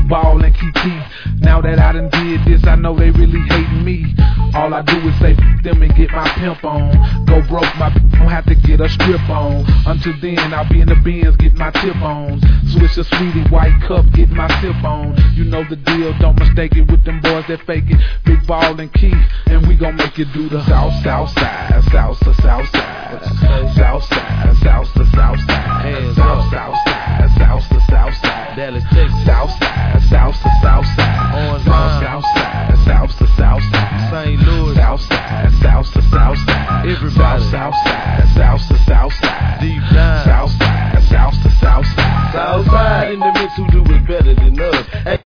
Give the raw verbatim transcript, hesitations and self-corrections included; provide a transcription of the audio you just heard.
Big Ball and Kiki. Now that I done did this, I know they really hating me. All I do is say f them and get my pimp on. Go broke, my b don't have to get a strip on. Until then, I'll be in the Benz, get my tip on. Switch a sweetie, white cup, get my sip on. You know the deal, don't mistake it with them boys that fake it. Big Ball and Key, and we gon' make it do the south, south side, south to south side, south side, south to south side, south, south side, south to south side, Dallas, Texas, south side, south to south side, south, south side, south to south side, Saint Louis, south side, south to south side, everybody, south, south side.